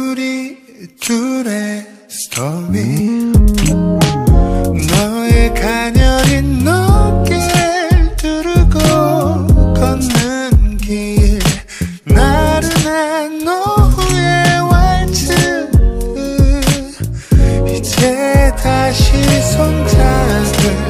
우리 둘의 스토리 너의 가녀린 어깨를 두르고 걷는 길 나른한 오후의 왈츠 이제 다시 손잡을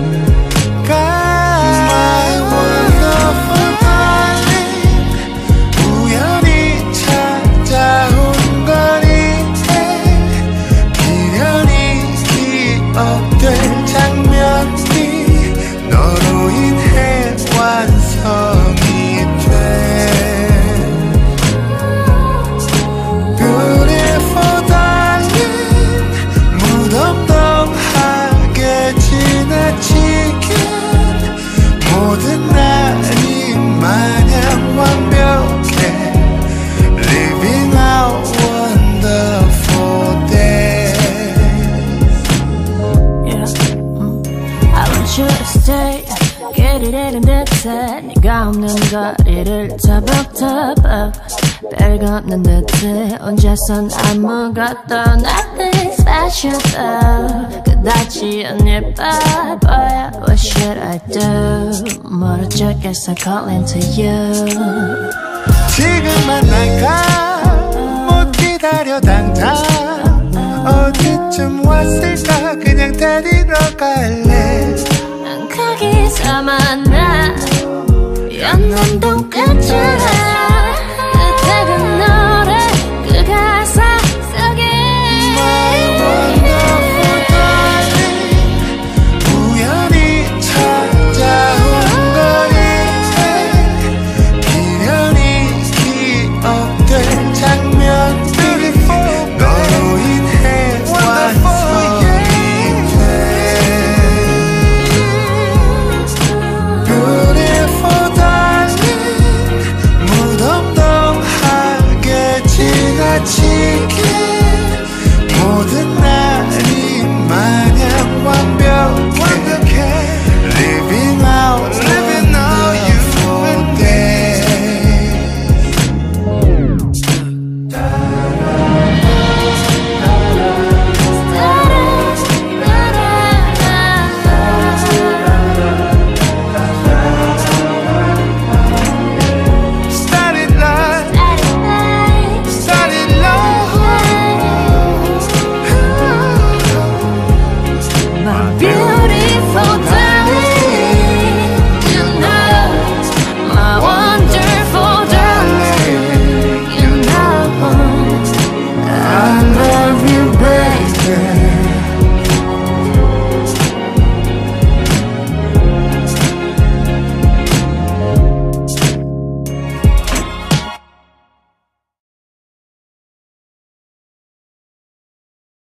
모든 날이 마냥 완벽해 Living our wonderful days Yeah, I want you to stay 길을 잃은 듯해 네가 없는 거리를 터벅터벅 별 걷는 듯해 혼자선 아무것도 nothing special though 그다지 안 예뻐보여 What should I do 모른 척해서 calling to you 지금 만날까 못 기다려 당장 어디쯤 왔을까 그냥 데리러 갈래 거기서 만나 연남동 끝으로 그때는 노래 그 가사 속에 My wonderful darling 우연히 찾아온 거리에 미련이 기억될 장면들이 너로 인해 완성이 돼 무덤덤하게 지나치